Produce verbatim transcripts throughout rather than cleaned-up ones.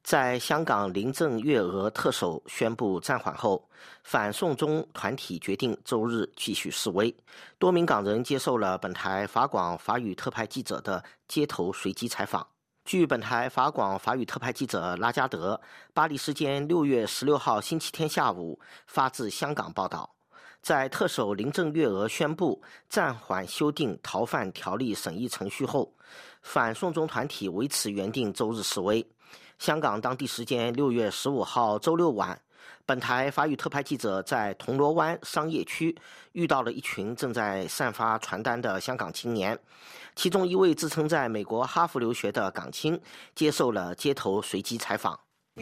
在香港林郑月娥特首宣布暂缓后，反送中团体决定周日继续示威。多名港人接受了本台法广法语特派记者的街头随机采访。据本台法广法语特派记者拉加德巴黎时间六月十六号星期天下午发自香港报道，在特首林郑月娥宣布暂缓修订逃犯条例审议程序后，反送中团体维持原定周日示威。香港当地时间六月十五号周六晚，本台法语特派记者在铜锣湾商业区遇到了一群正在散发传单的香港青年，其中一位自称在美国哈佛留学的港青接受了街头随机采访。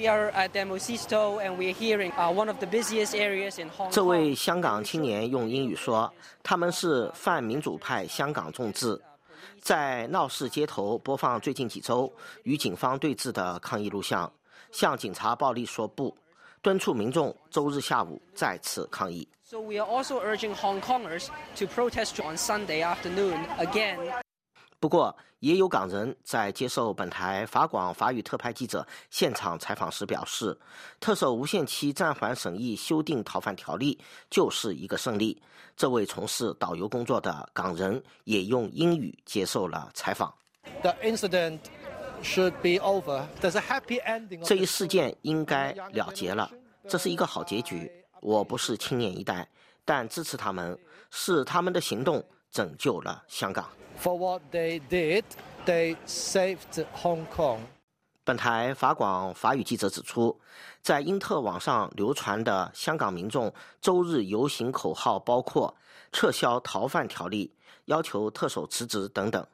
这位香港青年用英语说，他们是泛民主派香港众志，在闹市街头播放最近几周与警方对峙的抗议录像，向警察暴力说不，敦促民众周日下午再次抗议。 So we are also urging Hong Kongers to protest on Sunday afternoon again. 不过，也有港人在接受本台法广法语特派记者现场采访时表示，特首无限期暂缓审议修订逃犯条例就是一个胜利。这位从事导游工作的港人也用英语接受了采访。 The incident should be over. There's a happy ending. 这一事件应该了结了，这是一个好结局。我不是青年一代，但支持他们，是他们的行动拯救了香港。 For what they did, they saved Hong Kong. 本台法广法语记者指出，在英特网上流传的香港民众周日游行口号包括撤销逃犯条例、要求特首辞职等等。